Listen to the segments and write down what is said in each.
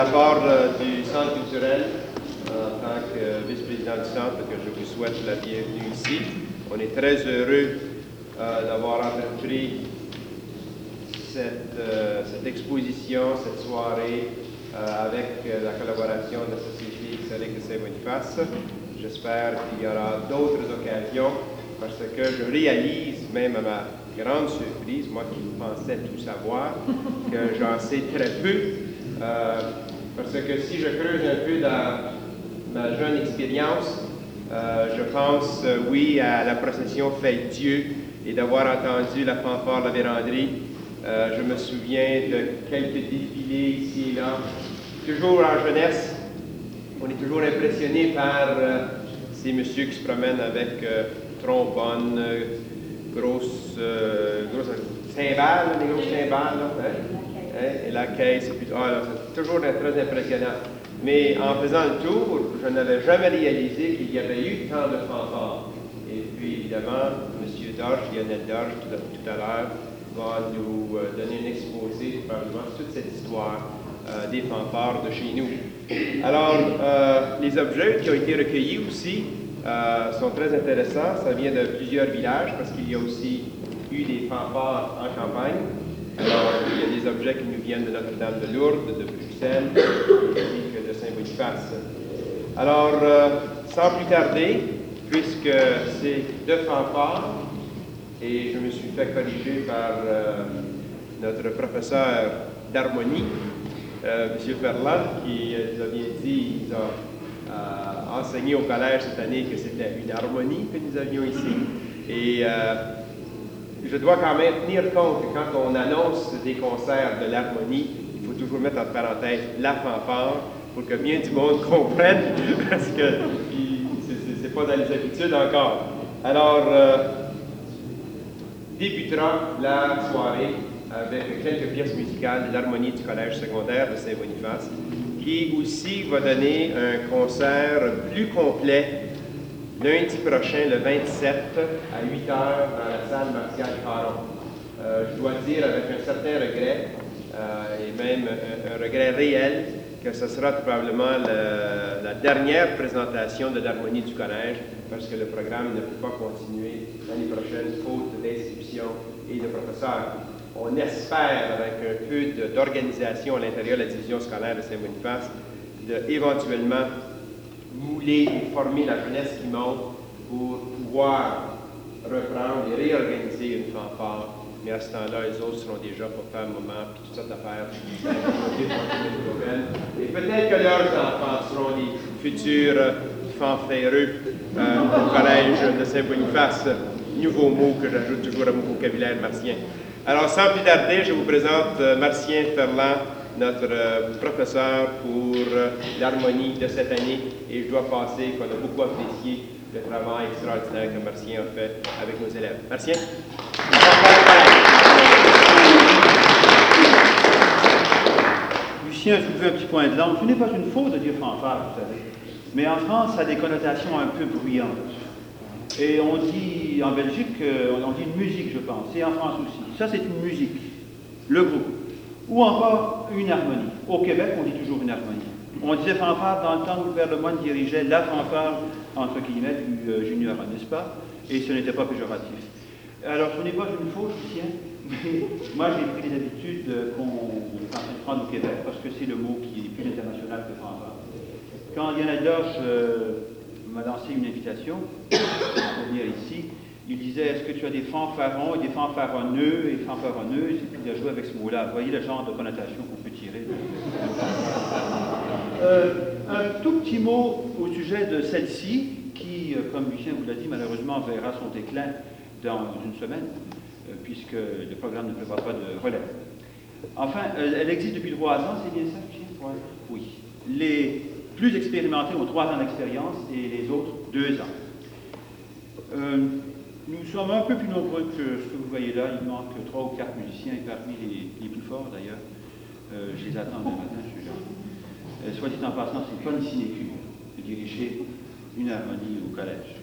la part du Centre culturel, en tant que vice-président du Centre, que je vous souhaite la bienvenue ici. On est très heureux d'avoir entrepris cette exposition, cette soirée, avec la collaboration de la Société historique de Saint-Boniface. J'espère qu'il y aura d'autres occasions, parce que je réalise, même à ma grande surprise, moi qui pensais tout savoir, que j'en sais très peu, parce que si je creuse un peu dans ma jeune expérience, je pense, oui, à la procession Fête Dieu et d'avoir entendu la fanfare de la véranderie. Je me souviens de quelques défilés ici et là. Toujours en jeunesse, on est toujours impressionné par ces messieurs qui se promènent avec trombone, grosses cymbales, des grosses cymbales, et la caisse, et puis, c'est toujours très impressionnant. Mais en faisant le tour, je n'avais jamais réalisé qu'il y avait eu tant de fanfares. Et puis, évidemment, M. Dorsch, Lionel Dorsch, tout à l'heure, va nous donner un exposé probablement sur toute cette histoire des fanfares de chez nous. Alors, les objets qui ont été recueillis aussi sont très intéressants. Ça vient de plusieurs villages parce qu'il y a aussi eu des fanfares en campagne. Alors, il y a des objets qui nous viennent de Notre-Dame de Lourdes, de Bruxelles et de Saint-Boniface. Alors, sans plus tarder, puisque c'est deux fanfares, et je me suis fait corriger par notre professeur d'harmonie, M. Ferland, qui nous a bien dit, il nous a enseigné au collège cette année que c'était une harmonie que nous avions ici. Et je dois quand même tenir compte que quand on annonce des concerts de l'harmonie, il faut toujours mettre entre parenthèses la fanfare pour que bien du monde comprenne, parce que c'est pas dans les habitudes encore. Alors, débutera la soirée avec quelques pièces musicales de l'harmonie du collège secondaire de Saint-Boniface, qui aussi va donner un concert plus complet lundi prochain, le 27, à 8 h dans la salle Martial Caron. Je dois dire avec un certain regret, et même un regret réel, que ce sera probablement la dernière présentation de l'harmonie du collège, parce que le programme ne peut pas continuer l'année prochaine, faute d'inscription et de professeurs. On espère, avec un peu d'organisation à l'intérieur de la division scolaire de Saint-Boniface, éventuellement mouler et former la jeunesse qui monte pour pouvoir reprendre et réorganiser une fanfare. Mais à ce temps-là, les autres seront déjà pour faire un moment, puis toutes sortes d'affaires. Et peut-être que leurs enfants seront les futurs fanfareux au collège de Saint-Boniface. Nouveau mot que j'ajoute toujours à mon vocabulaire martien. Alors, sans plus tarder, je vous présente Martien Ferland, notre professeur pour l'harmonie de cette année. Et je dois passer qu'on a beaucoup apprécié le travail extraordinaire que Martien a fait avec nos élèves. Martien? Lucien, je vous fais un petit point de langue. Ce n'est pas une faute de dire fanfare, vous savez. Mais en France, ça a des connotations un peu bruyantes. Et on dit, en Belgique, on dit une musique, je pense. Et en France aussi. Ça, c'est une musique. Le groupe. Ou encore une harmonie. Au Québec, on dit toujours une harmonie. On disait fanfare dans le temps où Père Lemoine dirigeait la fanfare, entre guillemets, du junior, n'est-ce pas? Et ce n'était pas péjoratif. Alors, ce n'est pas une faute, Lucien, mais moi, j'ai pris les habitudes qu'on est en train de prendre au Québec, parce que c'est le mot qui est plus international que fanfare. Quand Lionel Dorsch m'a lancé une invitation pour venir ici, il disait, est-ce que tu as des fanfarons, des fanfaronneux et fanfaronneuses? Et puis il a joué avec ce mot-là. Vous voyez le genre de connotation qu'on peut tirer. Un tout petit mot au sujet de celle-ci, qui, comme Lucien vous l'a dit, malheureusement verra son déclin dans une semaine, puisque le programme ne prévoit pas de relève. Enfin, elle existe depuis 3 ans, c'est bien ça, Lucien? Oui. Les plus expérimentés ont 3 ans d'expérience et les autres 2 ans. Nous sommes un peu plus nombreux que ce que vous voyez là. Il manque 3 ou 4 musiciens, et parmi les plus forts d'ailleurs. Je les attends demain matin, je suis là. Soit dit en passant, c'est pas une sinécure de diriger une harmonie au collège.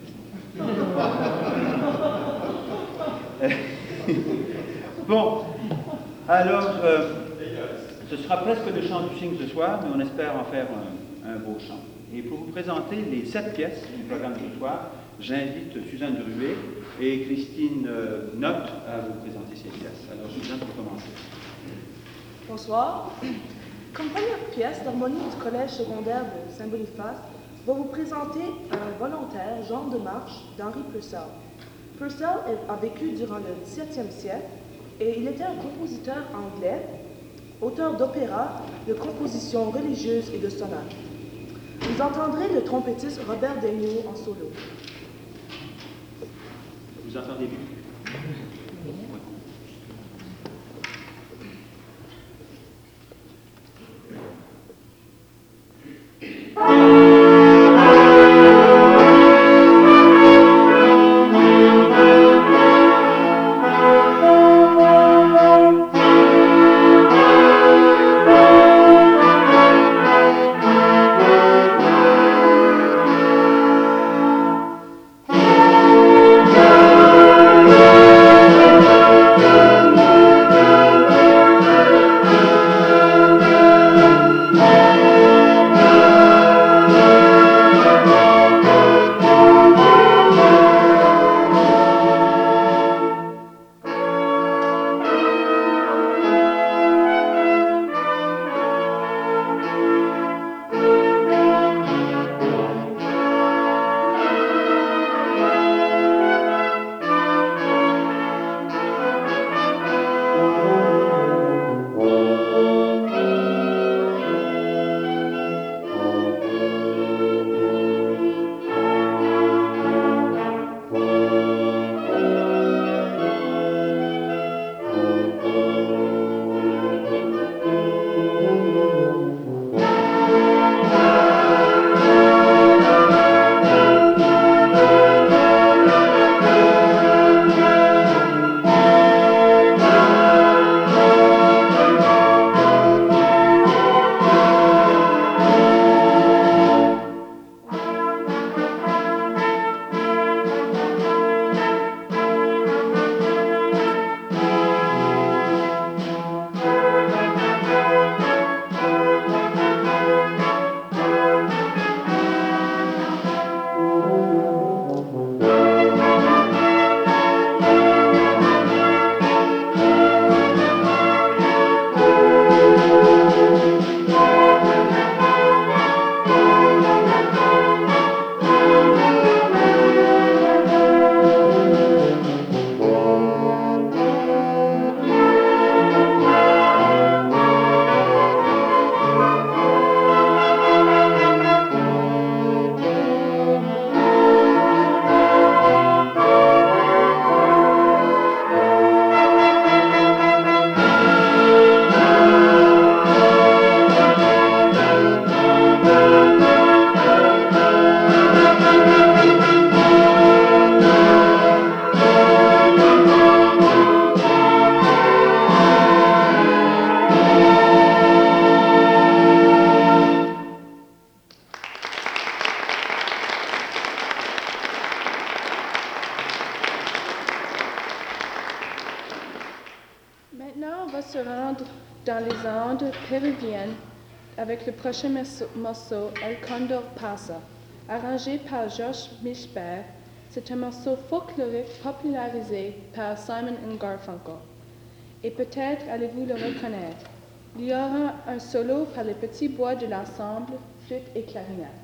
Bon, alors, Ce sera presque le chant du cygne ce soir, mais on espère en faire un beau chant. Et pour vous présenter les 7 pièces du programme de ce soir, j'invite Suzanne Druet et Christine Notte à vous présenter ces pièces. Alors Suzanne, pour commencer. Bonsoir. Comme première pièce, l'harmonie du collège secondaire de Saint-Boniface va vous présenter un volontaire, genre de marche, d'Henri Purcell. Purcell a vécu durant le XVIIe siècle et il était un compositeur anglais, auteur d'opéras, de compositions religieuses et de sonates. Vous entendrez le trompettiste Robert Daigneault en solo. Vous entendez bien? se rendre dans les Andes péruviennes avec le prochain morceau El Condor Pasa, arrangé par Georges Michbert. C'est un morceau folklorique popularisé par Simon & Garfunkel. Et peut-être allez-vous le reconnaître. Il y aura un solo par les petits bois de l'ensemble, flûte et clarinette.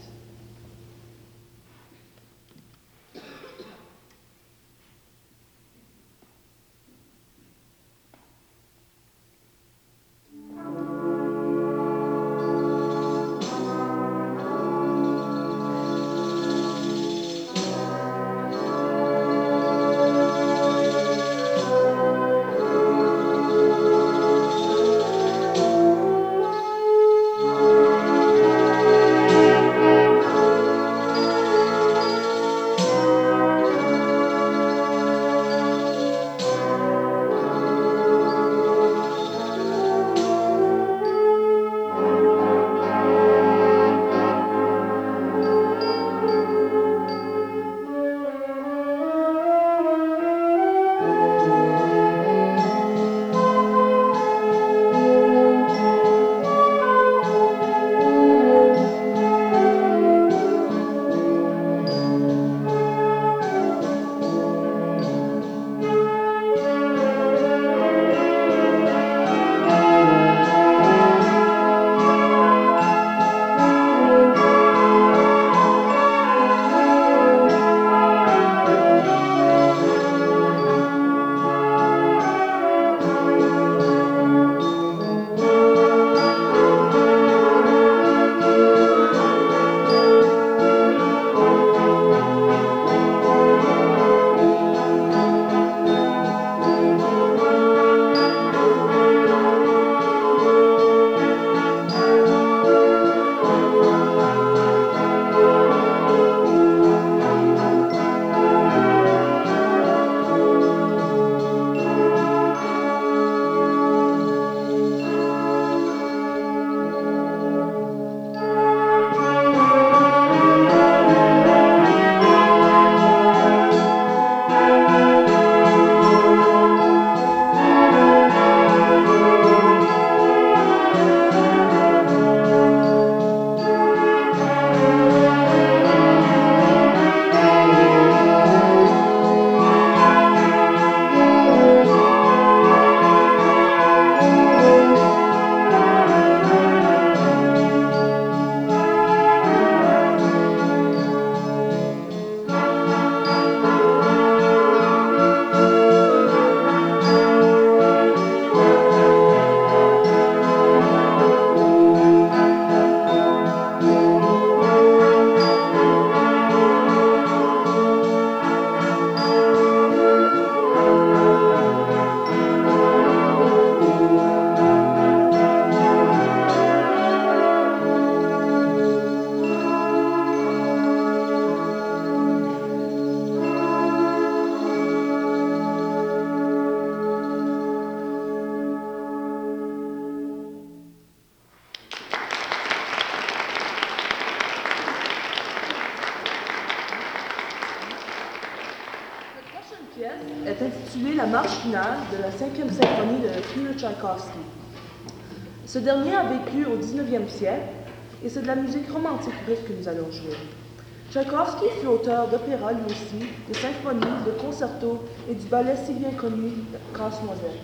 est intitulée La marche finale de la 5e symphonie de Peter Tchaïkovski. Ce dernier a vécu au 19e siècle et c'est de la musique romantique russe que nous allons jouer. Tchaïkovski fut auteur d'opéras lui aussi, de symphonies, de concertos et du ballet si bien connu Casse-Noisette.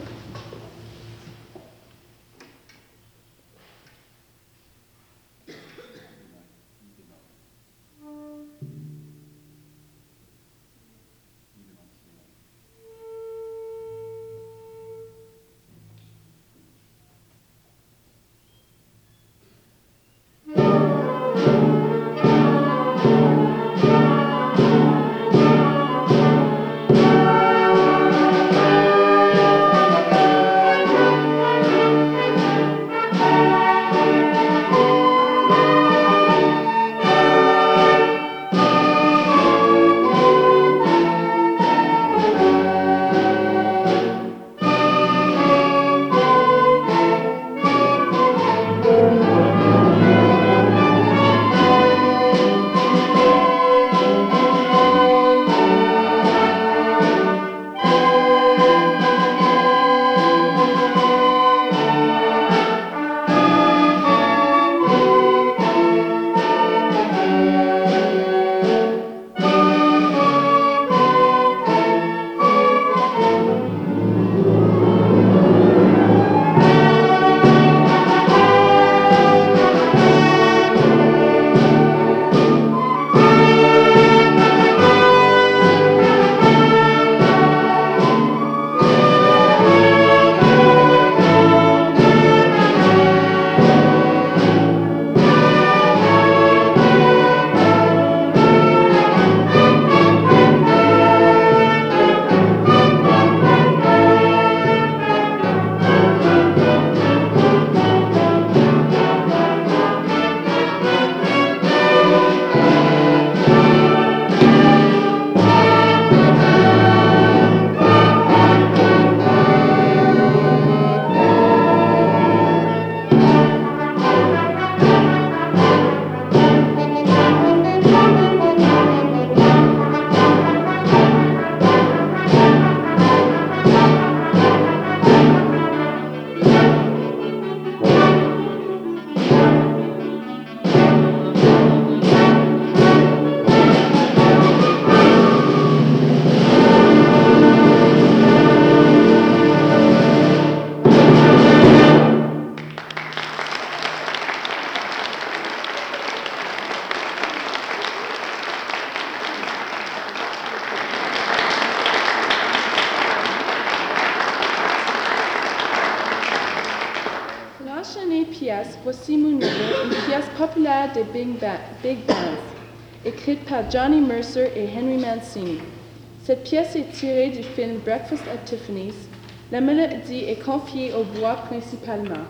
pièce, Voici mon numéro, une pièce populaire des big bands, écrite par Johnny Mercer et Henry Mancini. Cette pièce est tirée du film Breakfast at Tiffany's. La mélodie est confiée aux voix principalement.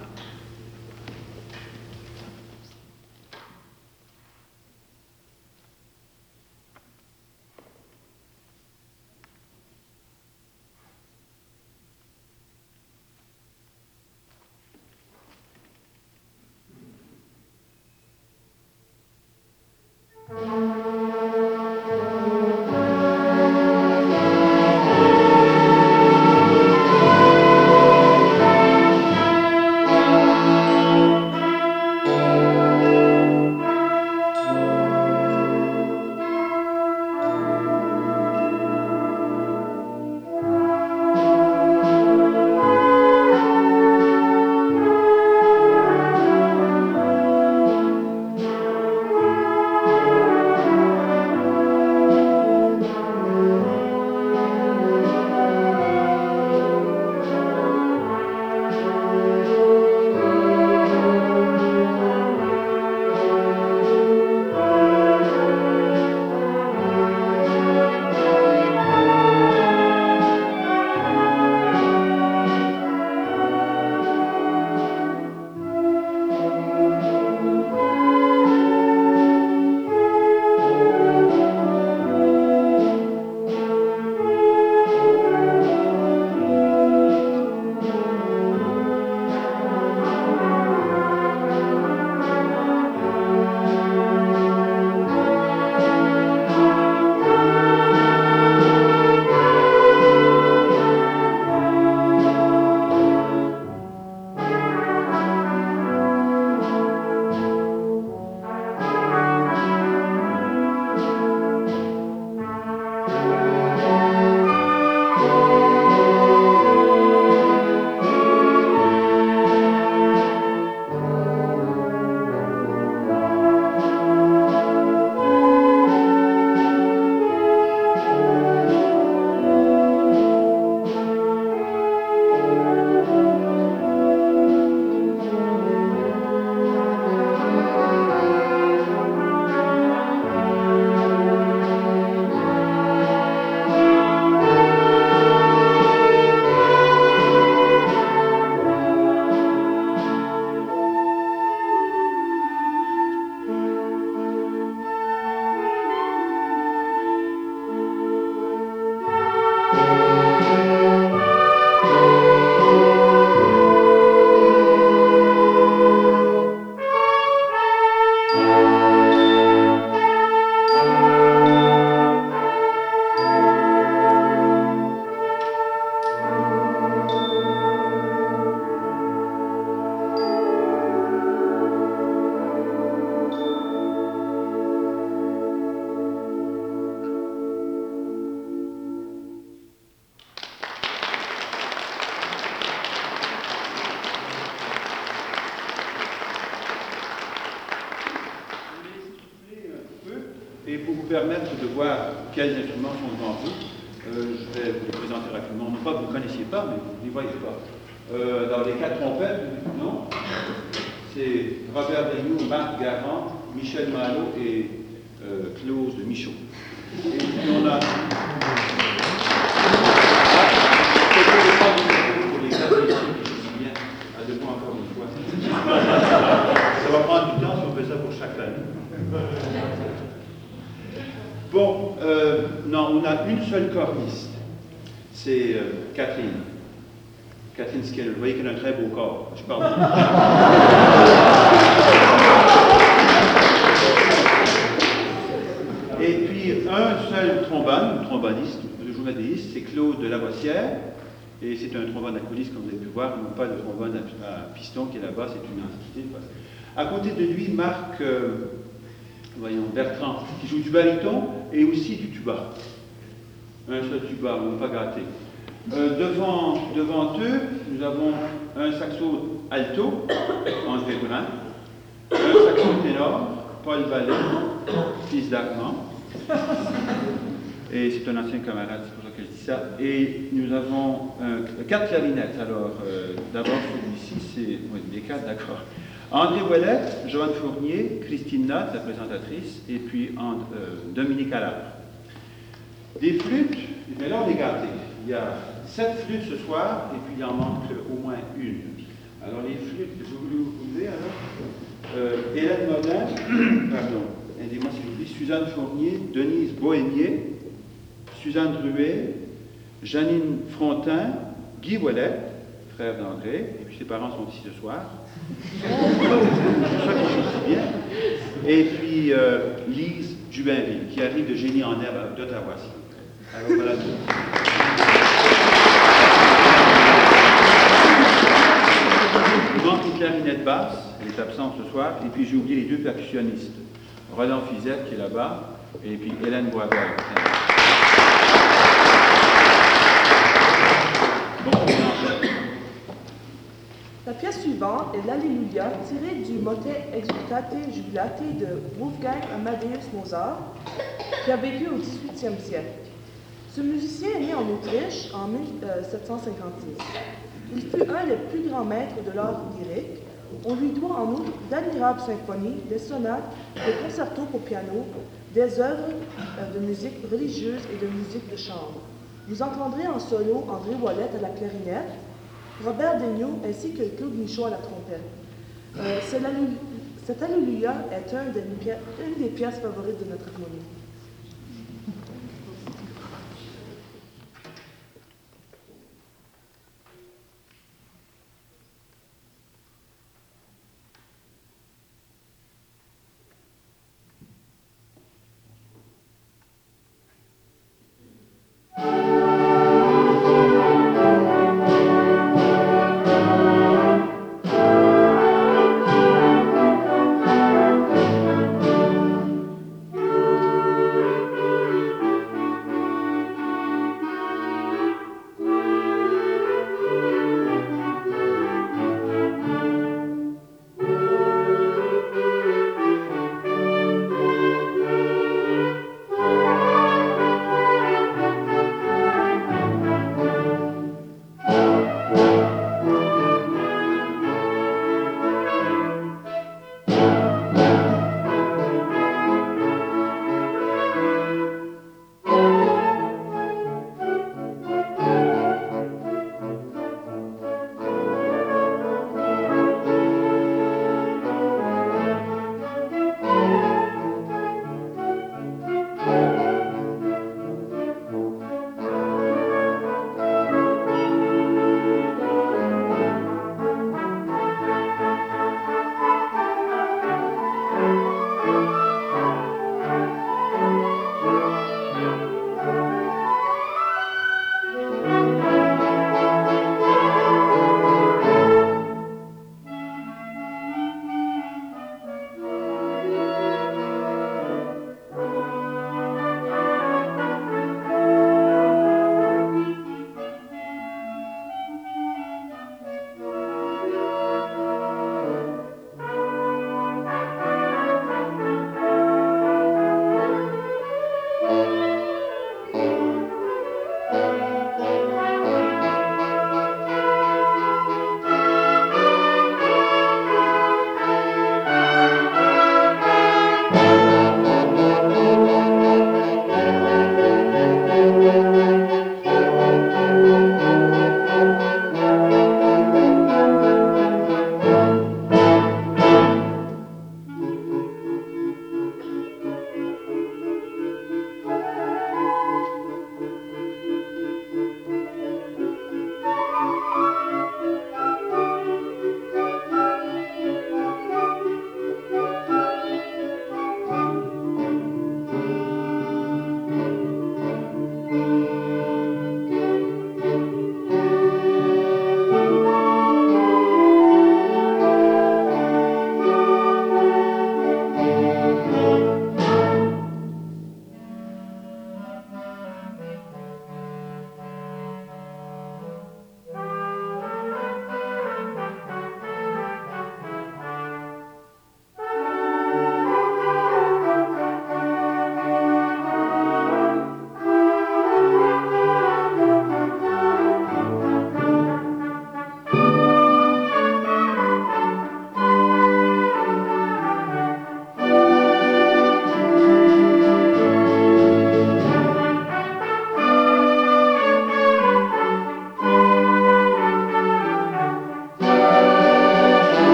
Et pour vous permettre de voir quels instruments sont devant vous, je vais vous les présenter rapidement. Non pas que vous ne connaissiez pas, mais vous ne les voyez pas. Dans les 4 trompettes, non, c'est Robert Daigneault, Marc Garand, Michel Malo et Claude de Michaud. Et puis on a... pour les 4 ici, je bien à deux points encore une fois. Ça va prendre du temps si on fait ça pour chaque année. Bon, non, on a une seule choriste. C'est Catherine. Catherine Skeller. Vous voyez qu'elle a un très beau corps. Je parle. Et puis, un seul tromboniste, le journaliste, c'est Claude de Lavoisière. Et c'est un trombone à coulisses, comme vous avez pu voir, non pas le trombone à piston qui est là-bas, c'est une entité. À côté de lui, Marc Bertrand, qui joue du baryton et aussi du tuba. Un seul tuba, on ne va pas gâter. Devant eux, nous avons un saxo alto, André Brun, un saxo ténor, Paul Vallée, fils d'Armand. Et c'est un ancien camarade, c'est pour ça que je dis ça. Et nous avons 4 clarinettes. Alors, d'abord, celui-ci, c'est... Oui, les 4, d'accord. André Ouellette, Joanne Fournier, Christine Notte, la présentatrice, et puis Dominique Allard. Des flûtes, mais là on est gâtés. Il y a 7 flûtes ce soir, et puis il en manque au moins une. Alors les flûtes, vous voulez alors Hélène Modin, pardon, aidez-moi s'il vous plaît, Suzanne Fournier, Denise Bohémier, Suzanne Druet, Janine Frontin, Guy Ouellette, frère d'André, et puis ses parents sont ici ce soir. C'est ça qui joue si bien. Et puis Lise Dubainville, qui arrive de Génie en Herbe d'Ottawa. Alors voilà tout. Il manque une clarinette basse, elle est absente ce soir, et puis j'ai oublié les 2 percussionnistes. Roland Fizette qui est là-bas, et puis Hélène Boisvert. Bon, la pièce suivante est l'Alléluia, tirée du motet Exultate Jubilate de Wolfgang Amadeus Mozart, qui a vécu au XVIIIe siècle. Ce musicien est né en Autriche en 1756. Il fut un des plus grands maîtres de l'art lyrique. On lui doit en outre d'admirables symphonies, des sonates, des concertos pour piano, des œuvres de musique religieuse et de musique de chambre. Vous entendrez en solo André Ouellette à la clarinette, Robert Daigneault ainsi que Claude Michaud à la trompette. Cet Alléluia est une des pièces favorites de notre harmonie.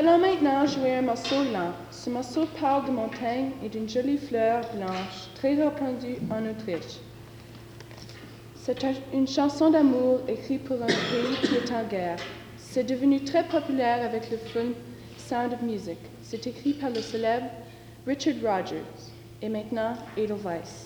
allons maintenant jouer un morceau lent. Ce morceau parle de montagne et d'une jolie fleur blanche, très répandue en Autriche. C'est une chanson d'amour écrite pour un pays qui est en guerre. C'est devenu très populaire avec le film Sound of Music. C'est écrit par le célèbre Richard Rogers. Et maintenant, Edelweiss.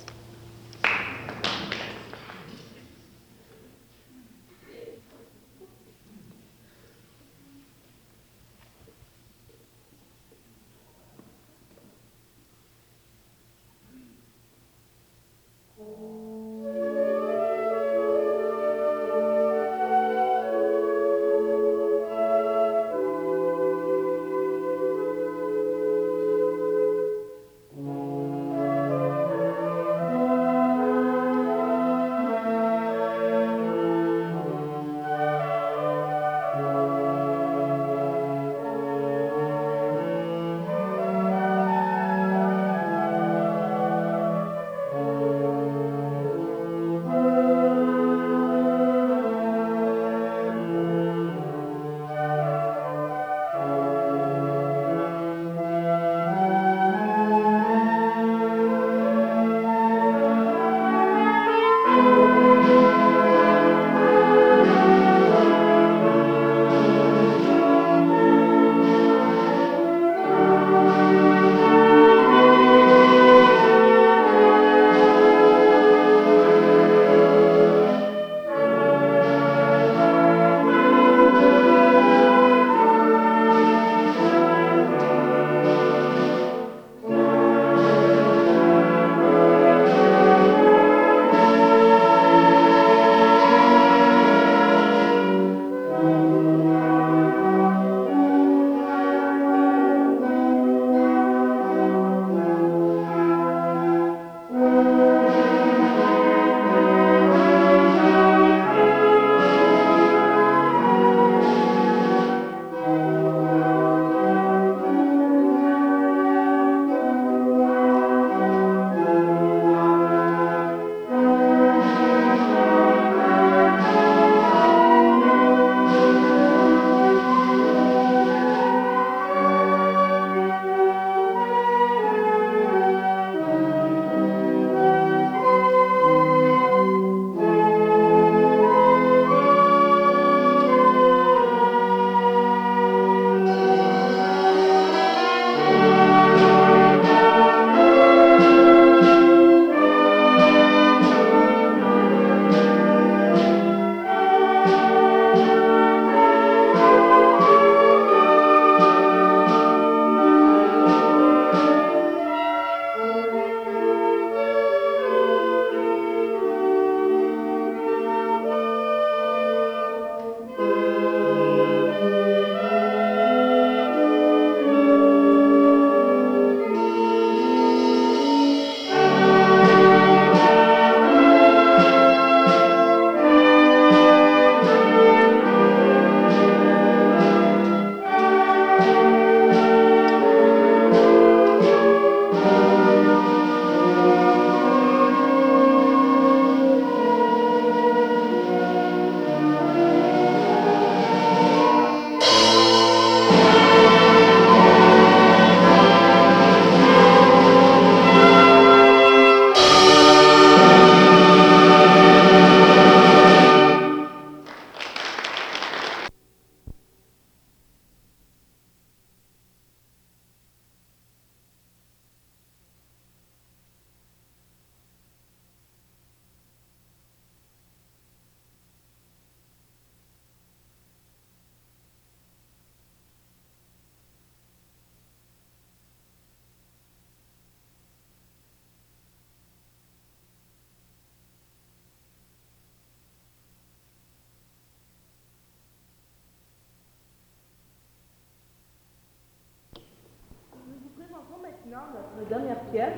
Maintenant, notre dernière pièce.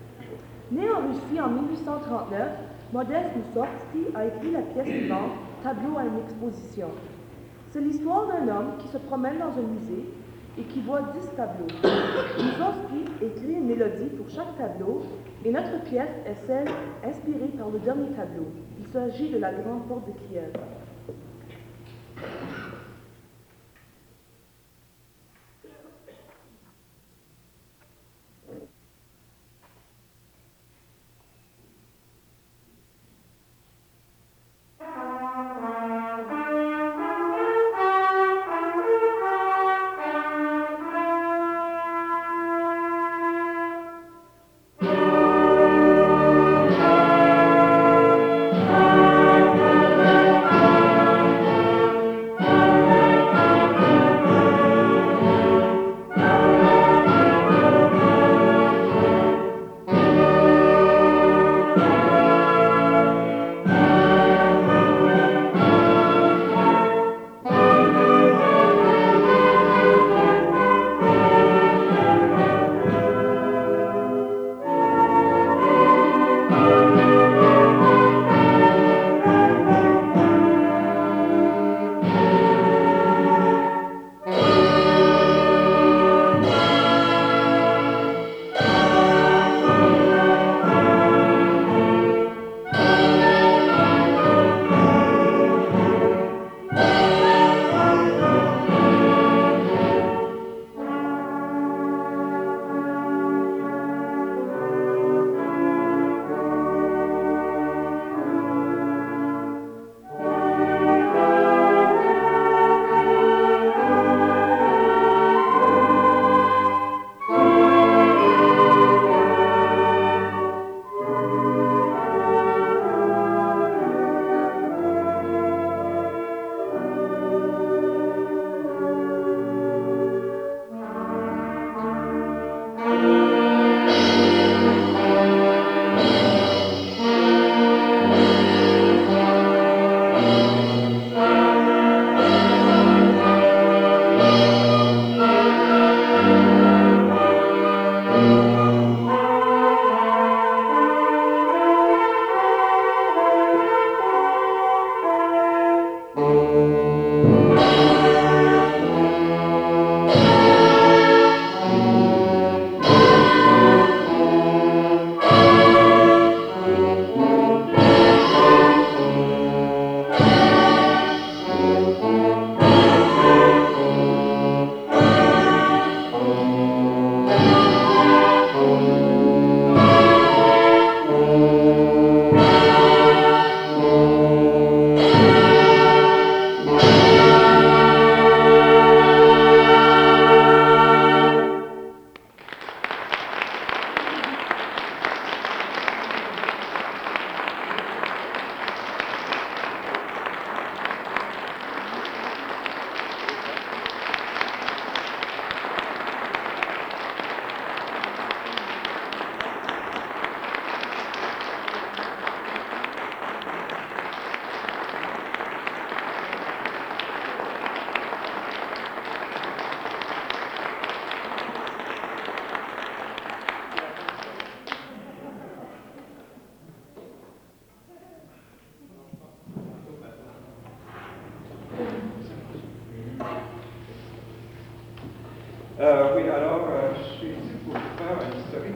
Né en Russie en 1839, Modeste Moussorgsky a écrit la pièce suivante, Tableau à une exposition. C'est l'histoire d'un homme qui se promène dans un musée et qui voit 10 tableaux. Moussorgsky écrit une mélodie pour chaque tableau et notre pièce est celle inspirée par le dernier tableau. Il s'agit de la Grande Porte de Kiev.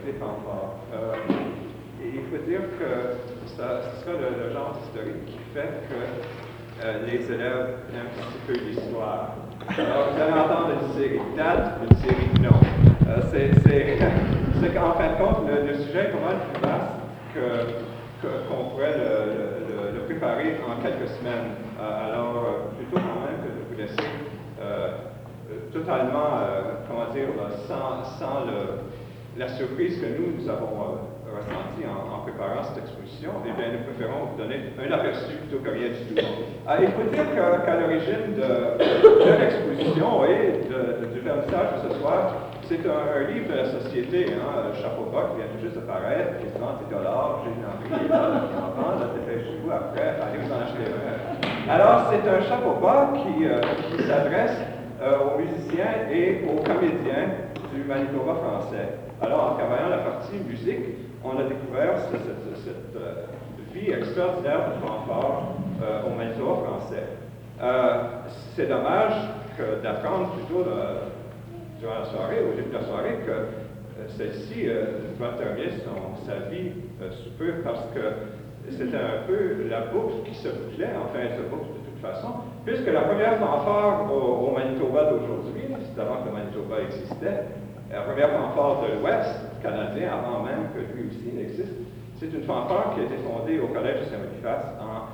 des fanfares. Il faut dire que ça sera le genre historique qui fait que les élèves aiment un petit peu l'histoire. Alors, vous allez entendre une série de dates, une série de noms. C'est qu'en fin de compte, le sujet est pas mal plus vaste qu'on pourrait le préparer en quelques semaines. Alors, plutôt quand même que de vous laisser totalement, comment dire, sans la surprise que nous avons ressentie en préparant cette exposition, eh bien, nous préférons vous donner un aperçu plutôt que rien du tout. Il faut dire qu'à l'origine de l'exposition et du vernissage de ce soir, c'est un livre de la société, Chapeau Bas, qui vient tout juste de paraître, qui se vend $10, j'ai une envie, qui en vend, dépêchez-vous après, allez vous en acheter un. Alors, c'est un Chapeau Bas qui s'adresse aux musiciens et aux comédiens du Manitoba français. Alors, en travaillant la partie musique, on a découvert cette vie extraordinaire de fanfare au Manitoba français. C'est dommage d'apprendre plutôt durant la soirée, au début de la soirée, que celle-ci va terminer sa vie sous peu parce que c'était un peu la boucle qui se bouclait, enfin elle se boucle de toute façon, puisque la première fanfare au Manitoba d'aujourd'hui, c'est avant que le Manitoba existait, la première fanfare de l'Ouest canadien, avant même que lui aussi n'existe, c'est une fanfare qui a été fondée au Collège de Saint-Boniface en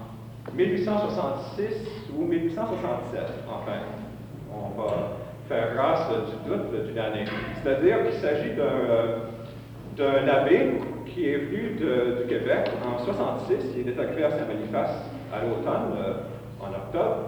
1866 ou 1867, enfin. On va faire grâce du doute d'une année. C'est-à-dire qu'il s'agit d'un abbé qui est venu du Québec en 1966. Il est arrivé à Saint-Boniface à l'automne, en octobre.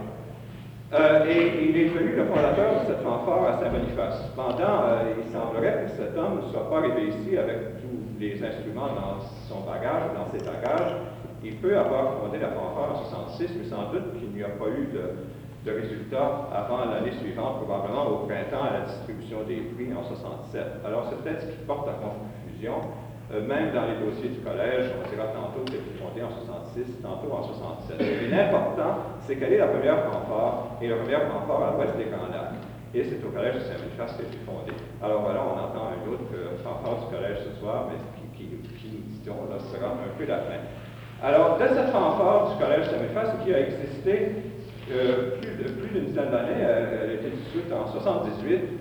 Et il est devenu le fondateur de cette fanfare à Saint-Boniface. Cependant, il semblerait que cet homme ne soit pas arrivé ici avec tous les instruments dans son bagage, dans ses bagages. Il peut avoir fondé la fanfare en 1966, mais sans doute qu'il n'y a pas eu de résultats avant l'année suivante, probablement au printemps, à la distribution des prix en 1967. Alors, c'est peut-être ce qui porte à confusion. Même dans les dossiers du collège, on dira tantôt qu'elle fut fondée en 66, tantôt en 67. Mais l'important, c'est quelle est la première fanfare, et la première fanfare à l'ouest des Grands Lacs. Et c'est au collège de Saint-Boniface qu'elle fut fondée. Alors voilà, on entend un autre fanfare du collège ce soir, mais qui nous dit-on, là, sera un peu la fin. Alors, de cette fanfare du collège de Saint-Boniface, qui a existé plus d'une dizaine d'années, elle a été dissoute en 1978,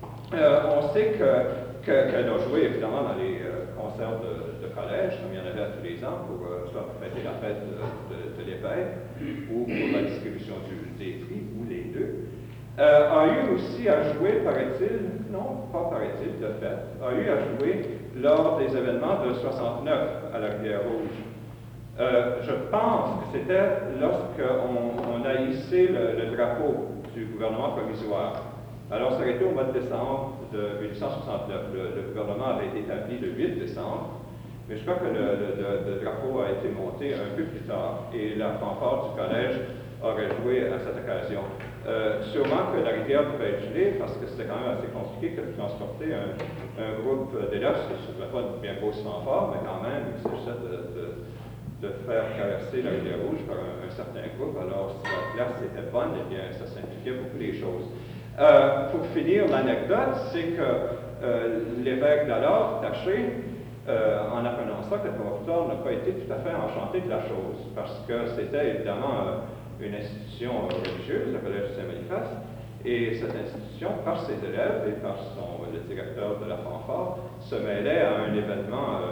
on sait qu'elle a joué évidemment dans les concerts de collège, comme il y en avait à tous les ans, soit pour fêter la fête de l'évêque ou pour la distribution des prix, ou les deux. A eu aussi à jouer, paraît-il, non, pas paraît-il, de fait, a eu à jouer lors des événements de 69 à la Rivière-Rouge. Je pense que c'était lorsqu'on a hissé le drapeau du gouvernement provisoire. Alors, ça a été au mois de décembre de 1869. Le gouvernement avait été établi le 8 décembre, mais je crois que le drapeau a été monté un peu plus tard, et la fanfare du collège aurait joué à cette occasion. Sûrement que la rivière devait être gelée, parce que c'était quand même assez compliqué que de transporter un groupe d'élèves, ce ne serait pas une bien grosse fanfare, mais quand même, il s'agissait de faire traverser la rivière Rouge par un certain groupe. Alors, si la place était bonne, eh bien, ça simplifiait beaucoup les choses. Pour finir, l'anecdote, c'est que l'évêque d'alors, Taché, en apprenant ça, que le promoteur n'a pas été tout à fait enchanté de la chose, parce que c'était évidemment une institution religieuse, le Collège de Saint-Boniface, et cette institution, par ses élèves et par le directeur de la fanfare, se mêlait à un événement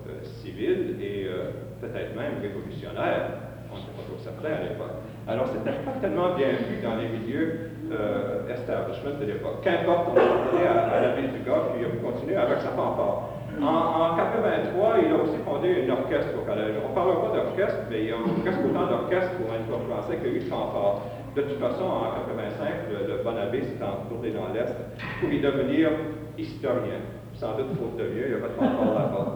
civil et peut-être même révolutionnaire. On n'était pas trop certain à l'époque. Alors, c'était pas tellement bien vu dans les milieux establishment de l'époque. Qu'importe, on est allé à la ville du Gars, puis il a continué avec sa fanfare. En 83, il a aussi fondé une orchestre au collège. On ne parle pas d'orchestre, mais il y a presque autant d'orchestres au Manitoba français qu'il y a eu de fanfare. De toute façon, en 85, le bon abbé s'est retourné dans l'Est pour y devenir historien. Sans doute faute de mieux, il n'y a pas de fanfare là-bas.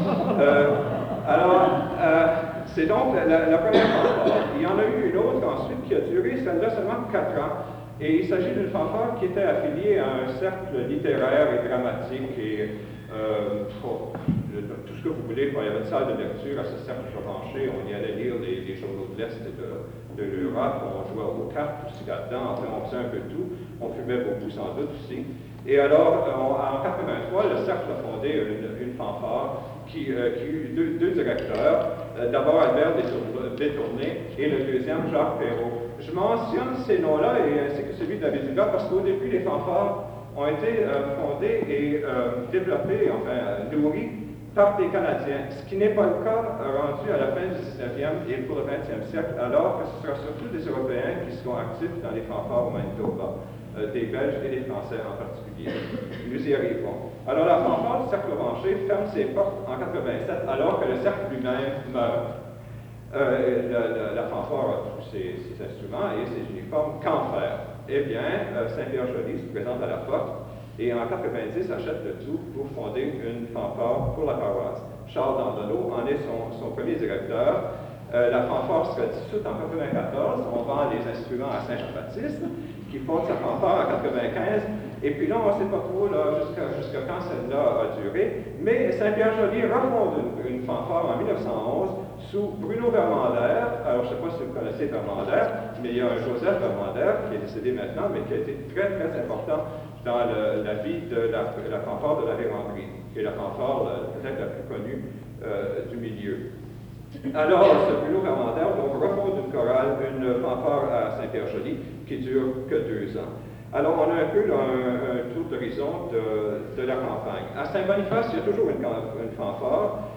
C'est donc la première fanfare. Il y en a eu une autre ensuite qui a duré celle-là seulement 4 ans. Et il s'agit d'une fanfare qui était affiliée à un cercle littéraire et dramatique et tout ce que vous voulez. Quand il y avait une salle de lecture à ce cercle revanché, on y allait lire les journaux de l'Est et de l'Europe, on jouait aux cartes aussi là-dedans, enfin, on faisait un peu de tout, on fumait beaucoup sans doute aussi. Et alors, en 83, le cercle a fondé une fanfare qui eut deux directeurs, d'abord Albert Détourné et le deuxième Jacques Perrault. Je mentionne ces noms-là ainsi que celui de la Vésiva parce qu'au début, les fanfares ont été fondées et développées, enfin nourries par des Canadiens, ce qui n'est pas le cas rendu à la fin du 19e et pour le 20e siècle, alors que ce sera surtout des Européens qui seront actifs dans les fanfares au Manitoba, des Belges et des Français en particulier. Nous y arrivons. Alors la fanfare du Cercle Branché ferme ses portes en 87 alors que le cercle lui-même meurt. La fanfare a tous ses instruments et ses uniformes. Qu'en faire? Eh bien, Saint-Pierre-Joly se présente à la porte et en 90 achète le tout pour fonder une fanfare pour la paroisse. Charles Dandonneau en est son premier directeur. La fanfare sera dissoute en 94. On vend les instruments à Saint-Jean-Baptiste, qui fonde sa fanfare en 95. Et puis là, on ne sait pas trop jusqu'à quand celle-là a duré. Mais Saint-Pierre-Joly refonde une fanfare en 1911 sous Bruno Vermander. Alors, je ne sais pas si vous connaissez Vermander, mais il y a un Joseph Vermander qui est décédé maintenant, mais qui a été très, très important dans la vie de la fanfare de la Vérandrie, qui est la fanfare peut-être la plus connue du milieu. Alors, ce Bruno Vermander refonde une fanfare à Saint-Pierre-Joly qui dure que 2 ans. Alors, on a un peu un tour d'horizon de la campagne. À Saint-Boniface, il y a toujours une fanfare.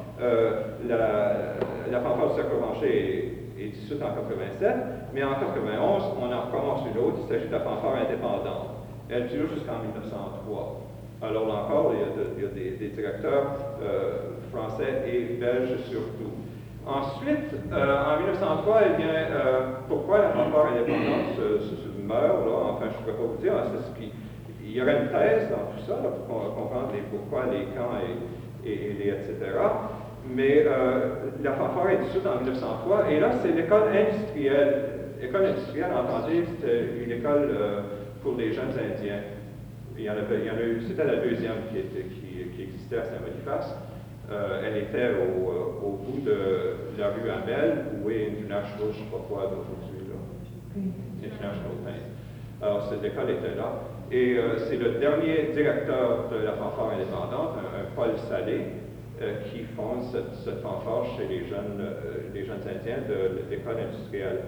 La fanfare du Cercle Branché est dissoute en 87, mais en 91, on en recommence une autre. Il s'agit de la fanfare indépendante. Elle dure jusqu'en 1903. Alors là encore, il y a des directeurs français et belges surtout. Ensuite, en 1903, eh bien, pourquoi la fanfare indépendante se meurt, là? Enfin, je ne pourrais pas vous dire, il y aurait une thèse dans tout ça, là, pour comprendre les pourquoi, les quand et les etc. Mais la fanfare est dissoute en 1903, et là, c'est l'école industrielle. L'école industrielle, entendez, c'était une école pour les jeunes Indiens. Il y en a eu, c'était la deuxième qui existait à Saint-Boniface. Elle était au bout de la rue Hamel, où est International, je ne sais pas quoi d'aujourd'hui, là. International Paint. Alors, cette école était là. Et c'est le dernier directeur de la fanfare indépendante, un Paul Salé, qui fonde cette fanfare chez les jeunes Indiens de l'école industrielle.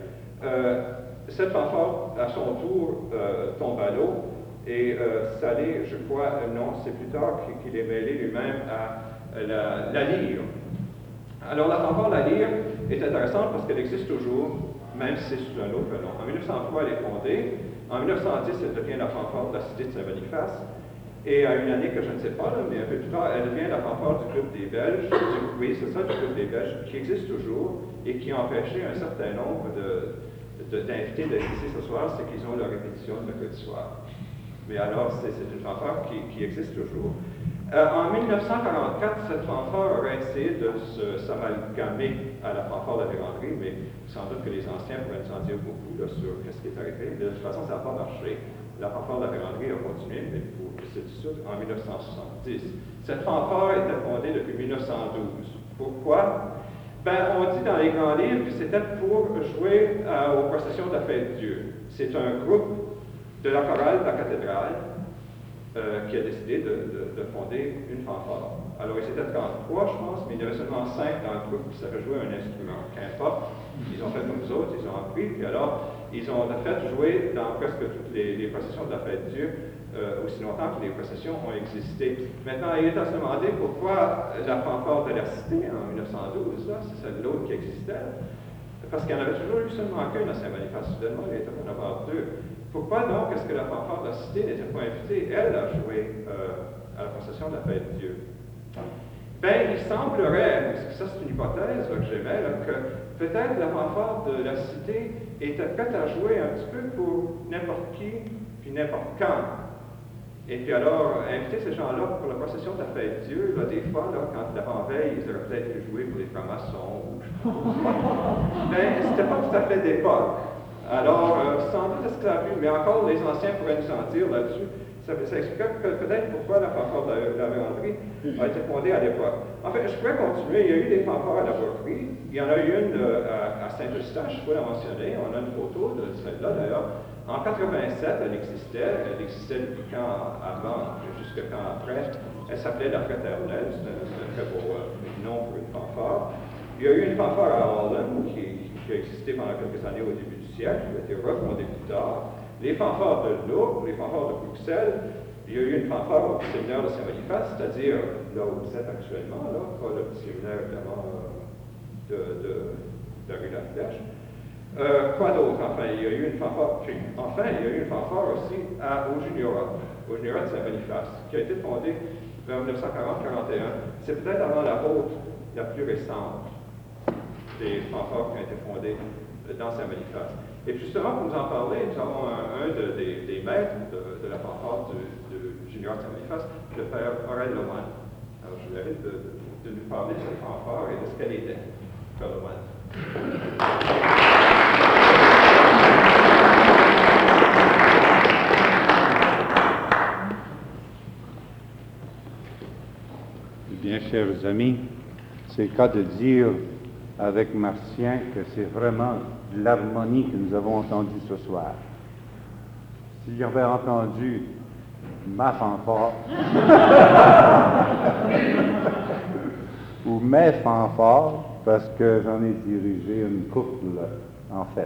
Cette fanfare, à son tour, tombe à l'eau. Et Salé, je crois, non, c'est plus tard qu'il est mêlé lui-même à la lyre. Alors la fanfare La Lyre est intéressante parce qu'elle existe toujours, même si c'est sous un autre nom. En 1903, elle est fondée. En 1910, elle devient la fanfare de la cité de Saint-Boniface. Et à une année que je ne sais pas, là, mais un peu plus tard, elle devient la fanfare du Club des Belges, oui, c'est ça, du Club des Belges, qui existe toujours et qui a empêché un certain nombre d'invités d'être ici ce soir, c'est qu'ils ont leur répétition de mercredi soir. Mais alors, c'est une fanfare qui existe toujours. En 1944, cette fanfare aurait essayé de s'amalgamer à la fanfare de la Vérandrie, mais sans doute que les anciens pourraient nous en dire beaucoup là, sur ce qui est arrivé. De toute façon, ça n'a pas marché. La fanfare de la Vérandrie a continué, mais c'est dissoute en 1970. Cette fanfare était fondée depuis 1912. Pourquoi? Ben, on dit dans les grands livres que c'était pour jouer aux processions de la fête de Dieu. C'est un groupe de la chorale de la cathédrale qui a décidé de fonder une fanfare. Alors, ils étaient 33, je pense, mais il y avait seulement 5 dans le groupe qui savaient jouer un instrument. Qu'importe, ils ont fait comme nous autres, ils ont appris, puis alors, ils ont fait jouer dans presque toutes les processions de la fête de Dieu, aussi longtemps que les processions ont existé. Maintenant, il est à se demander pourquoi la fanfare de la cité en 1912, là, c'est celle-là qui existait, parce qu'il y en avait toujours eu seulement qu'une à Saint-Boniface. Soudainement, il était en avoir 2. Pourquoi donc est-ce que la fanfare de la cité n'était pas invitée, elle, à jouer à la procession de la fête de Dieu? Bien, il semblerait, parce que ça c'est une hypothèse là, que j'aimais, là, que peut-être la fanfare de la cité était prête à jouer un petit peu pour n'importe qui, puis n'importe quand. Et puis alors, inviter ces gens-là pour la procession de la fête de Dieu, là, des fois, là, quand l'avant-veille, ils auraient peut-être pu jouer pour les francs-maçons, ou je sais pas. Mais c'était pas tout à fait d'époque. Alors, sans doute est-ce que ça a pu, mais encore les anciens pourraient nous en dire là-dessus. Ça explique peut-être pourquoi la fanfare de la Vérandrie a été fondée à l'époque. En fait, je pourrais continuer. Il y a eu des fanfares à la Bourgerie. Il y en a eu une à Saint-Eustache, je peux la mentionner. On a une photo de celle-là d'ailleurs. En 87, elle existait depuis quand avant, jusqu'à quand après. Elle s'appelait la Fraternelle. C'est Il y a eu une fanfare à Harlem qui a existé pendant quelques années au début du siècle, qui a été refondée plus tard. Les fanfares de Lourdes, les fanfares de Bruxelles, il y a eu une fanfare au séminaire de Saint-Boniface, c'est-à-dire là où vous êtes actuellement, là, pas le séminaire évidemment de la rue de la Flèche. Quoi d'autre? Enfin, il y a eu une fanfare aussi au Juniorat de Saint-Boniface, qui a été fondé vers 1940-41. C'est peut-être avant la vôtre la plus récente des fanfares qui ont été fondées dans Saint-Boniface. Et justement, pour nous en parler, nous avons un des maîtres de la fanfare du Junior de Saint-Boniface, le père Aurèle Lemoine. Alors, je vous invite de nous parler de cette fanfare et de ce qu'elle était, père Lemoine. Bien, chers amis, c'est le cas de dire avec Martien que c'est vraiment de l'harmonie que nous avons entendue ce soir. Si j'avais entendu ma fanfare ou mes fanfares, parce que j'en ai dirigé une couple en fait.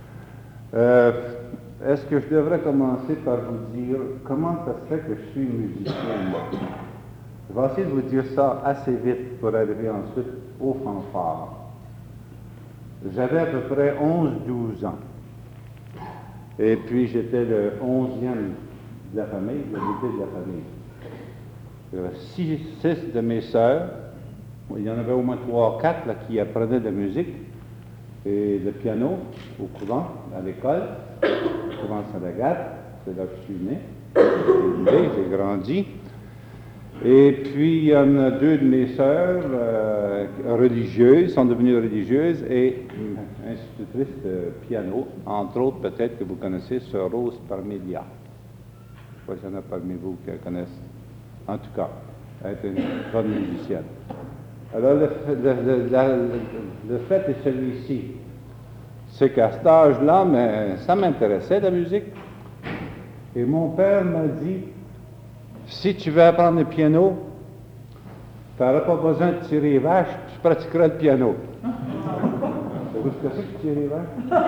Est-ce que je devrais commencer par vous dire comment ça se fait que je suis musicien, moi? Je vais essayer de vous dire ça assez vite pour arriver ensuite aux fanfares. J'avais à peu près 11-12 ans. Et puis j'étais le 11e de la famille, le bébé de la famille. Il y avait 6 de mes sœurs. Il y en avait au moins 3 ou 4 là, qui apprenaient de la musique et le piano au couvent, à l'école, au couvent Saint-Agathe. C'est là que je suis né. J'ai grandi. Et puis, il y en a 2 de mes sœurs religieuses, sont devenues religieuses et institutrices de piano, entre autres, peut-être que vous connaissez Sœur Rose Parmélia. Je ne sais pas s'il y en a parmi vous qui la connaissent. En tout cas, elle est une grande musicienne. Alors, le fait est celui-ci. C'est qu'à cet âge-là, ça m'intéressait, la musique. Et mon père m'a dit, si tu veux apprendre le piano, tu n'auras pas besoin de tirer les vaches, tu pratiqueras le piano. Savez-vous ce que c'est que tirer les vaches?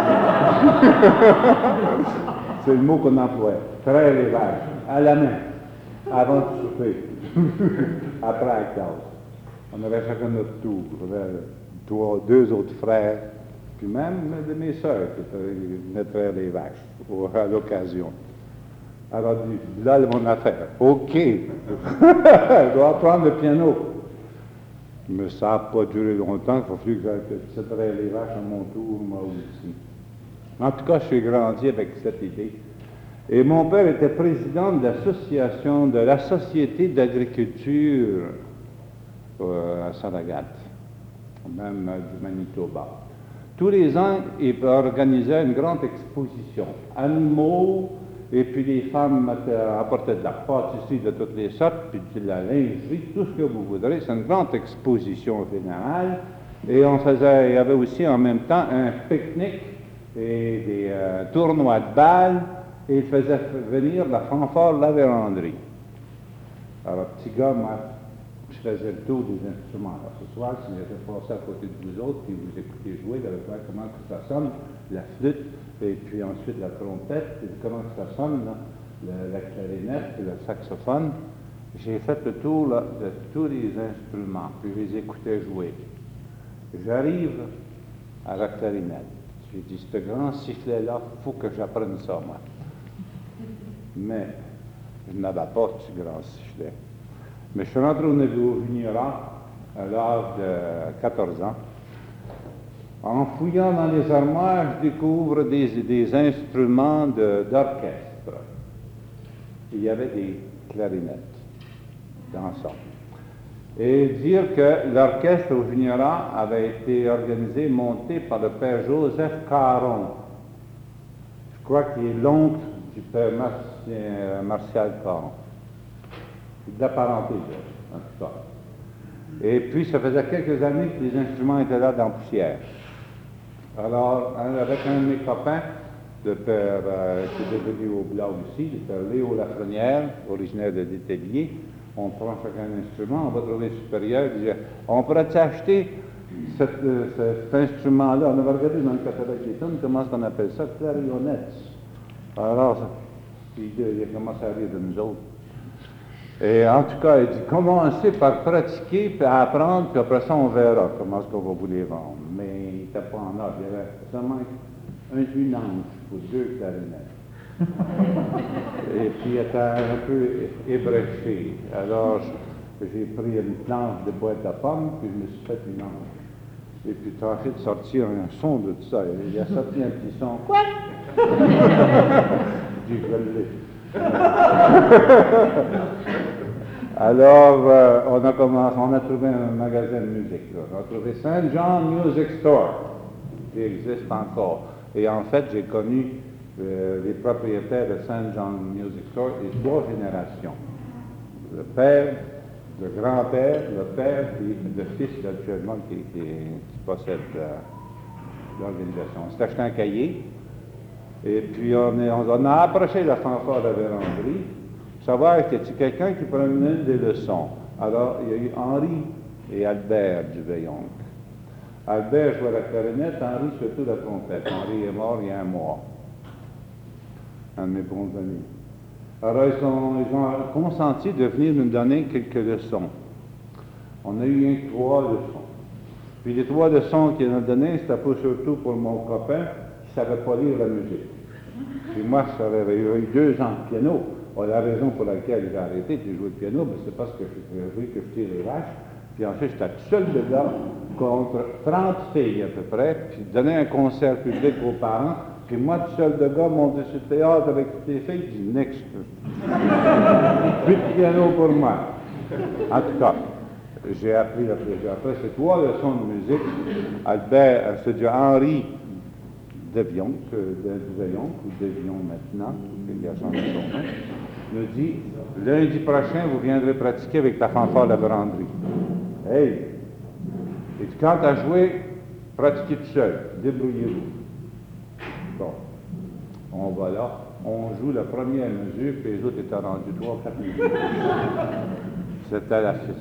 C'est le mot qu'on emploie. Traire les vaches, à la main, avant de souper, après la classe. On avait chacun notre tour. J'avais 2 autres frères, puis même de mes sœurs qui venaient traire les vaches à l'occasion. Alors, là, mon affaire. OK, je dois apprendre le piano. Mais ça n'a pas duré longtemps. Il a fallu que j'aille traire les vaches à mon tour, moi aussi. En tout cas, je suis grandi avec cette idée. Et mon père était président de l'association, de la Société d'agriculture à Saint-Agathe, même du Manitoba. Tous les ans, il organisait une grande exposition. Animaux, et puis les femmes apportaient de la pâtisserie de toutes les sortes, puis de la lingerie, tout ce que vous voudrez. C'est une grande exposition générale. Et il y avait aussi en même temps un pique-nique et des tournois de balles. Et il faisait venir la fanfare La Vérandrie. Alors, petit gars, moi, je faisais le tour des instruments. Alors, ce soir, si j'étais passé à côté de vous autres, et vous écoutez jouer, vous allez voir comment que ça sonne, la flûte, et puis ensuite la trompette, et comment que ça sonne, là, la clarinette, et le saxophone. J'ai fait le tour là, de tous les instruments, puis je les écoutais jouer. J'arrive à la clarinette. J'ai dit, ce grand sifflet-là, il faut que j'apprenne ça, moi. Mais je n'avais pas ce grand sifflet. Mais je suis rentré au Juniorat à l'âge de 14 ans. En fouillant dans les armoires, je découvre des instruments d'orchestre. Il y avait des clarinettes dans ça. Et dire que l'orchestre au Juniorat avait été organisé, monté par le père Joseph Caron. Je crois qu'il est l'oncle du père Martial Caron. De la parenté, en tout cas. Et puis, ça faisait quelques années que les instruments étaient là dans la poussière. Alors, avec un de mes copains, le père qui est devenu au Blas aussi, le père Léo Lafrenière, originaire de Détellier, on prend chacun un instrument, on va trouver supérieur, il disait, on pourrait acheter cet instrument-là, on avait regardé dans le catalogue des tonnes, comment est-ce qu'on appelle ça? Clarionnette. Alors, il a commencé à rire de nous autres. Et en tout cas, il dit, commencez par pratiquer, puis apprendre, puis après ça, on verra comment est-ce qu'on va vous les vendre. Mais il n'était pas en ordre, il y avait seulement une ange pour 2 clarinettes. Et puis, il était un peu ébréché. Alors, j'ai pris une planche de boîte à pommes, puis je me suis fait une ange. Et puis, tâché de sortir un son de tout ça. Il a sorti un petit son. Quoi? Je dis, je l'ai. Alors, on a trouvé un magasin de musique. Là. On a trouvé St. John Music Store, qui existe encore. Et en fait, j'ai connu les propriétaires de St. John Music Store et 3 générations. Le père, le grand-père, le père et le fils actuellement qui possède l'organisation. On s'est acheté un cahier. Et puis, on a approché la fanfare de Vérandrie, pour savoir qu'il y a quelqu'un qui prenait une des leçons. Alors, il y a eu Henri et Albert Duveillonc. Albert jouait la clarinette, Henri surtout la trompette. Henri est mort il y a un mois. Un de mes bons amis. Alors, ils ont consenti de venir nous donner quelques leçons. On a eu 3 leçons. Puis les 3 leçons qu'ils nous ont données, c'était surtout pour mon copain qui ne savait pas lire la musique. Puis moi, j'avais eu 2 ans de piano. La raison pour laquelle j'ai arrêté de jouer le piano, c'est parce que j'ai voulu que je tire les vaches. Puis ensuite, j'étais tout seul de gars contre 30 filles à peu près, puis donner un concert public aux parents. Puis moi, tout seul de gars, monter sur le théâtre avec toutes les filles, je dis next. Plus de piano pour moi. En tout cas, j'ai appris après ces 3 leçons de musique. Albert, c'est-à-dire Henri Duveillonc, ou Devion maintenant, il a changé son nom, nous dit, lundi prochain, vous viendrez pratiquer avec ta fanfare la Vérandrie. Hey! Et quand tu as joué, pratiquez tout seul, débrouillez-vous. Bon, on va là, on joue la première mesure, puis les autres étaient rendus 3-4 mesures. C'était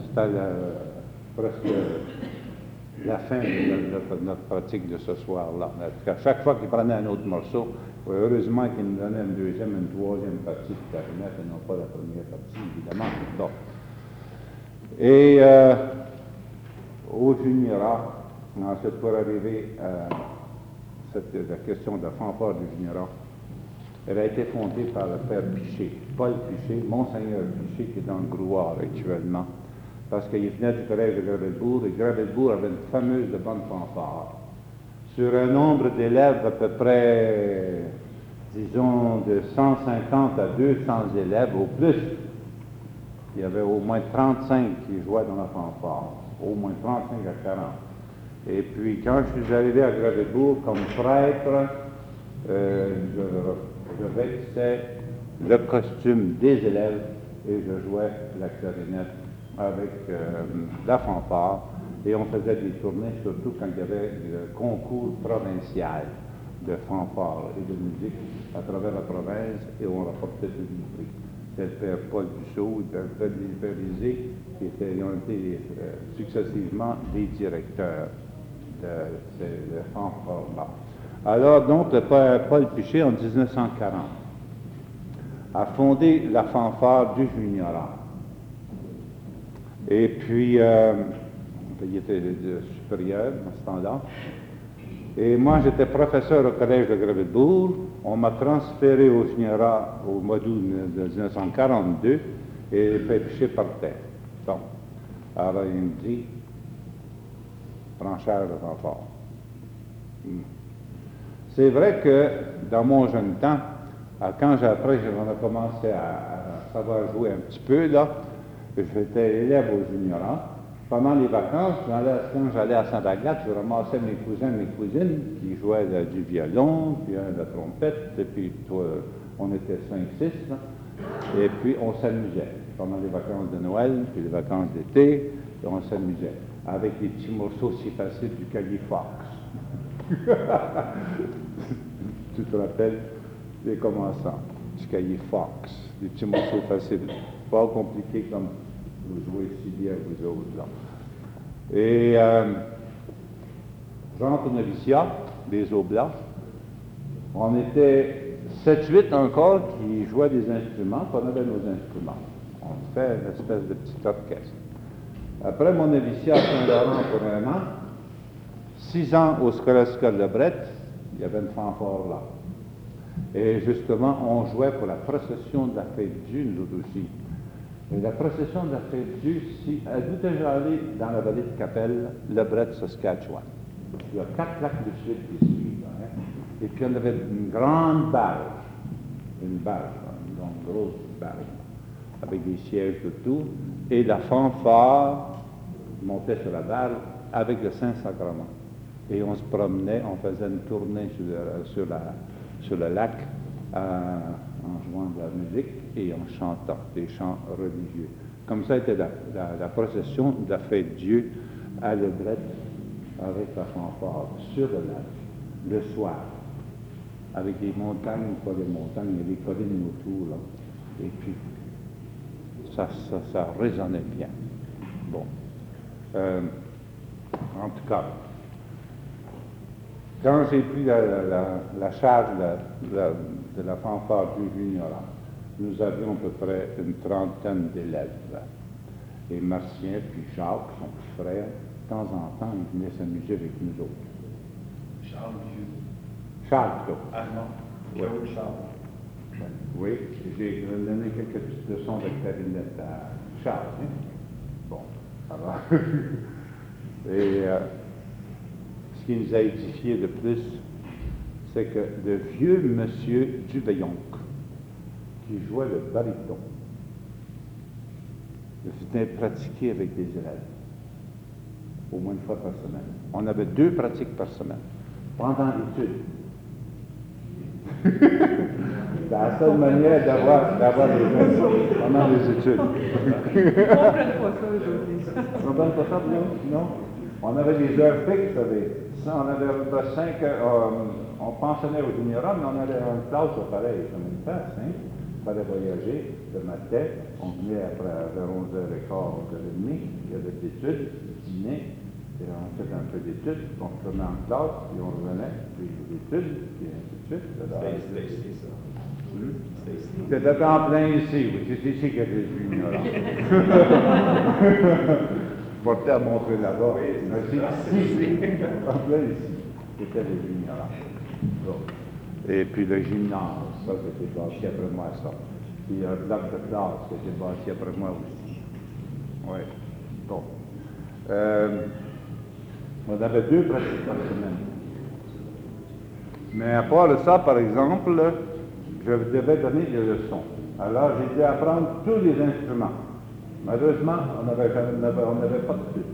presque la fin de notre pratique de ce soir-là. À chaque fois qu'il prenait un autre morceau, heureusement qu'il nous donnait une deuxième, une troisième partie de clarinette et non pas la première partie, évidemment. Bon. Et au Juniora, ensuite pour arriver à la question de la fanfare du Juniora, elle a été fondée par le père Piché, Paul Piché, Monseigneur Piché, qui est dans le Grouard actuellement, parce qu'il venait du collège de Gravelbourg, et Gravelbourg avait une fameuse de bonne fanfare. Sur un nombre d'élèves à peu près, disons, de 150 à 200 élèves au plus, il y avait au moins 35 qui jouaient dans la fanfare, au moins 35 à 40. Et puis, quand je suis arrivé à Gravelbourg comme prêtre, je vêtissais le costume des élèves et je jouais la clarinette avec la fanfare. Et on faisait des tournées, surtout quand il y avait le concours provincial de fanfare et de musique à travers la province, et on rapportait tous les prix. C'était le père Paul Dussault et le père Lisée, qui ont été successivement des directeurs de ces fanfares-là. Alors, donc, le père Paul Piché, en 1940, a fondé la fanfare du Juniora. Et puis, il était supérieur à ce temps-là. Et moi, j'étais professeur au collège de Gravelbourg. On m'a transféré au Juniora au mois d'août de 1942 et le père Piché partait. Bon. Alors, il me dit, prends cher de fanfare. C'est vrai que dans mon jeune temps, quand après on a commencé à savoir jouer un petit peu, là, j'étais élève au Juniora. Pendant les vacances, quand j'allais à Sainte-Agathe, je ramassais mes cousins et mes cousines qui jouaient du violon, puis un de la trompette, et puis on était 5-6, et puis on s'amusait pendant les vacances de Noël, puis les vacances d'été, et on s'amusait avec des petits morceaux si faciles du cahier Fox. Tu te rappelles les commençants du cahier Fox, des petits morceaux faciles, pas compliqués comme vous jouez si bien vous autres là. Et rentre au noviciat, des Oblats. On était 7-8 encore qui jouaient des instruments, puis on avait nos instruments. On fait une espèce de petit orchestre. Après mon noviciat à Saint-Laurent pour un an, 6 ans au scolaire de Brette, il y avait une fanfare là. Et justement, on jouait pour la procession de la fête de Dieu, nous autres aussi. Et la procession de la fête de Dieu, si, êtes-vous déjà allé dans la vallée de Capelle, le Brette, Saskatchewan? Il y a 4 lacs de suite qui suivent. Hein? Et puis on avait une grande barge, une grosse barge, avec des sièges de tout, et la fanfare montait sur la barge avec le Saint-Sacrement. Et on se promenait, on faisait une tournée sur le lac en jouant de la musique et en chantant des chants religieux. Comme ça était la procession de la fête de Dieu à Lebrette avec la fanfare sur le lac, le soir, avec des montagnes, pas des montagnes, mais des collines autour, là. Et puis, ça résonnait bien. Bon. En tout cas, quand j'ai pris la charge de la fanfare du Juniora, nous avions à peu près une trentaine d'élèves. Et Martien puis Jacques, son petit frère, de temps en temps, ils venaient s'amuser avec nous autres. Charles, plutôt. Armand. Oui. Charles. Oui, j'ai donné quelques petites leçons de clarinette à Charles. Hein? Bon, alors. Et ce qui nous a édifié de plus, c'est que le vieux monsieur Duveillonc, qui jouait le baryton, venait pratiquer avec des élèves, au moins une fois par semaine. On avait 2 pratiques par semaine, pendant l'étude. C'est la seule manière d'avoir des gens pendant les études. Ils ne comprennent pas ça aujourd'hui. Ils ne comprennent pas ça, non? On avait des heures fixes, vous savez. Ça, on avait 5 heures, on pensionnait au Juniora, mais on allait en classe pareil, comme une place, hein. Il fallait voyager le matin, on venait après vers 11h15, 11h30, il y avait des études, dîner, et on faisait un peu d'études, on retournait en classe, puis on revenait, puis l'étude, puis ainsi de suite. C'était ici, ça. C'était en plein ici, oui, c'est ici qu'il y a des Juniora. Je vais te montrer là-bas. Oui, ici, en plein ici, c'était les Juniora. Bon. Et puis le gymnase, ça c'était bâti après moi, ça. Puis un bloc de classe, c'était bâti après moi aussi. Oui. Bon. On avait 2 pratiques par semaine. Mais à part de ça, par exemple, je devais donner des leçons. Alors j'ai dû apprendre tous les instruments. Malheureusement, on n'avait pas de flûte.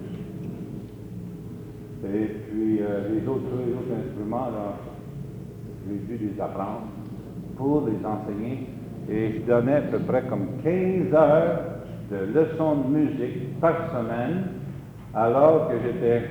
Et puis les autres instruments, là, j'ai dû les apprendre pour les enseigner. Et je donnais à peu près comme 15 heures de leçons de musique par semaine, alors que j'étais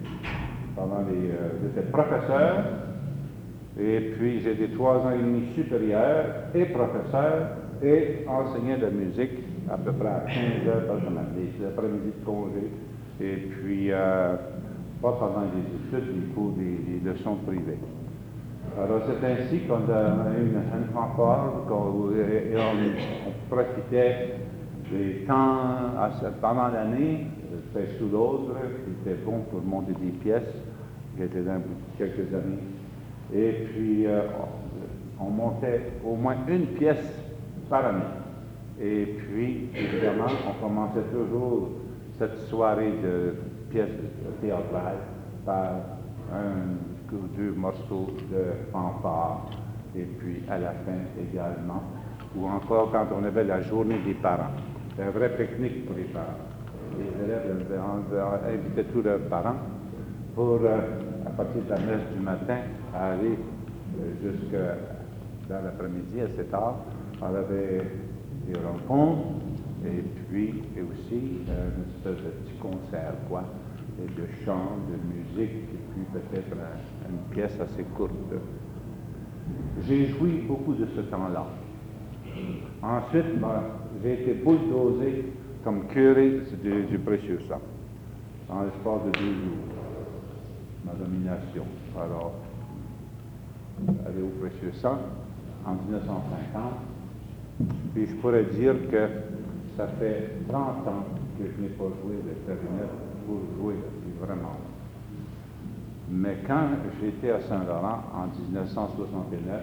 professeur, et puis j'étais 3 ans et demi supérieur et professeur, et enseignant de musique à peu près à 15 heures par semaine, les après-midi de congé, et puis pas pendant les études, des cours, des leçons privées. Alors c'est ainsi qu'on a eu une fanfare, et on profitait des temps pendant l'année, c'était sous l'autre, qui était bon pour monter des pièces, qui était là quelques années. Et puis on montait au moins une pièce par année. Et puis, évidemment, on commençait toujours cette soirée de pièces théâtrales par un ou 2 morceaux de fanfare, et puis à la fin également, ou encore quand on avait la journée des parents. C'était un vrai pique-nique pour les parents. Les élèves invitaient tous leurs parents pour, à partir de la messe du matin, aller jusqu'à dans l'après-midi, assez tard. On avait des rencontres, et puis aussi une espèce de petit concert, quoi, et de chant, de musique, et puis peut-être une pièce assez courte. J'ai joui beaucoup de ce temps-là. Ensuite, j'ai été bulldozé comme curé du Précieux Sang, en l'espace de 2 jours. ma domination. Alors, aller au précieux sang en 1950, puis je pourrais dire que ça fait 30 ans que je n'ai pas joué de clarinette pour jouer, vraiment. Mais quand j'étais à Saint-Laurent en 1969,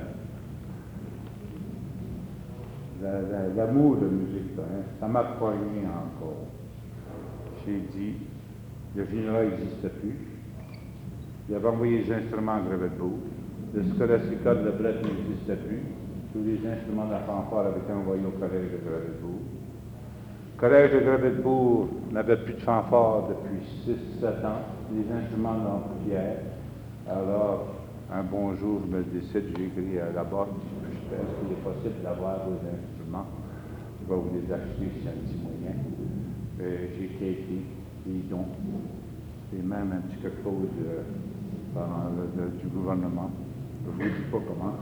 l'amour de musique, ça m'a poigné encore. J'ai dit, le général n'existe plus. Il avait envoyé les instruments à Grevetbourg. Le scolastica de la Brette n'existait plus. Tous les instruments de la fanfare avaient été envoyés au collège de Grevetbourg. Le collège de Grevetbourg n'avait plus de fanfare depuis 6-7 ans. Les instruments n'ont plus hier. Alors, un bon jour, je me décide, j'écris à la boîte, est-ce qu'il est possible d'avoir vos instruments? Je vais vous les acheter si c'est un petit moyen. J'ai quitté les dons, et même un petit quelque chose du gouvernement. Je ne vous dis pas comment.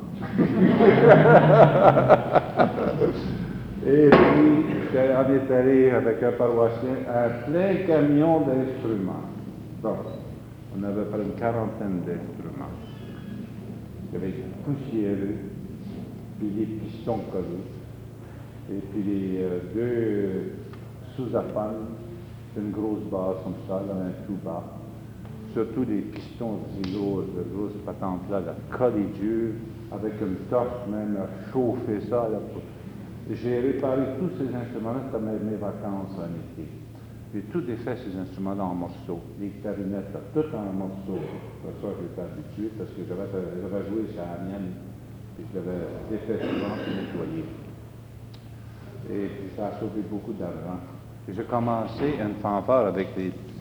Et puis, on est allé avec un paroissien un plein camion d'instruments. Bon, on avait près une quarantaine d'instruments. Il y avait des poussiéreux, puis des pistons collés, et puis les deux sous-aphones, une grosse basse comme ça, là, un tout bas. Surtout des pistons de grosses patentes-là, la colle est dure, avec une torche même à chauffer ça. Là. J'ai réparé tous ces instruments-là comme mes vacances en été. J'ai tout défait ces instruments-là en morceaux. Les clarinettes, là, tout en morceaux. C'est ça que j'étais habitué, parce que j'avais joué sur la mienne, et je l'avais défait souvent et nettoyé. Et puis ça a sauvé beaucoup d'argent. J'ai commencé une fanfare avec